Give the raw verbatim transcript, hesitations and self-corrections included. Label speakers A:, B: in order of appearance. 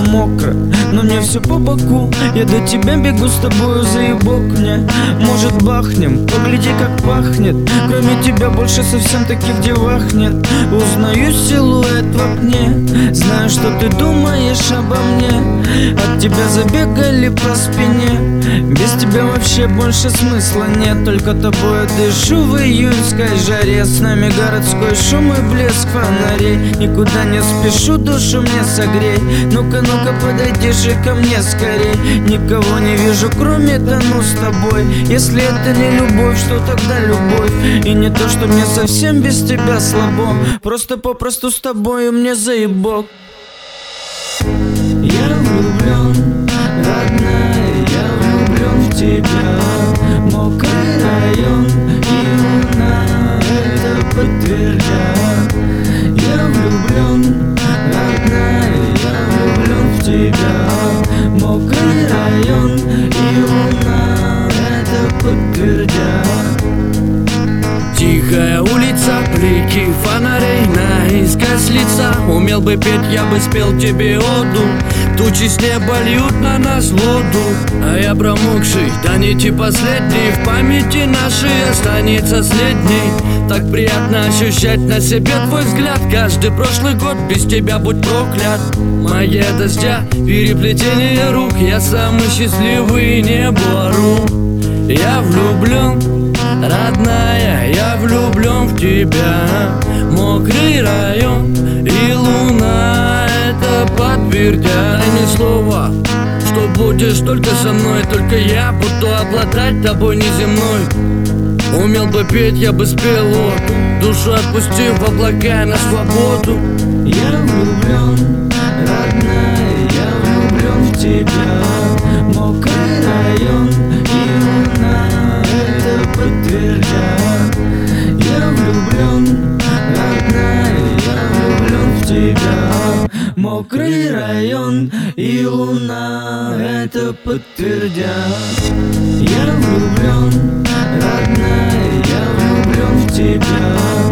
A: мокро, но мне все по боку. Я до тебя бегу с тобою, заебок мне. Может бахнем, погляди как пахнет. Кроме тебя больше совсем таких девах нет. Узнаю силуэт в окне, знаю, что ты думаешь обо мне. От тебя забегали по спине. Без тебя вообще больше смысла нет. Только тобой дышу в июньской жаре. С нами городской шум и блеск фонарей. Никуда не спешу, душу мне согрей. Ну-ка, ну-ка, подойди же ко мне скорей. Никого не вижу, кроме тону с тобой. Если это не любовь, что тогда любовь? И не то, что мне совсем без тебя слабо. Просто попросту с тобой мне заебок. Я влюблен, родная, я влюблен в тебя. Мокрый район и луна это подтвердят. Я влюблен, родная, я влюблен в тебя. Мокрый район и луна это подтвердят.
B: Тихая улица, блики фонарей наискось лица. Умел бы петь, я бы спел тебе оду. Тучи с неба льют на нас воду, а я промокший, да нити последний. В памяти нашей останется следней. Так приятно ощущать на себе твой взгляд. Каждый прошлый год без тебя будь проклят. Магия дождя, переплетение рук. Я самый счастливый, не бору. Я влюблен, родная, я влюблен в тебя. Мокрый район и луна это подтвердят. Ни слова, что будешь только со мной. Только я буду обладать тобой неземной. Умел бы петь, я бы спел оду, душу отпустив в облака на свободу.
A: Я влюблен, родная, я влюблен в тебя. Мокрый район и луна это подтвердят. Я влюблен, родная, я влюблен в тебя. Мокрый район и луна это подтвердят. Я влюблен, родная, я влюблен в тебя.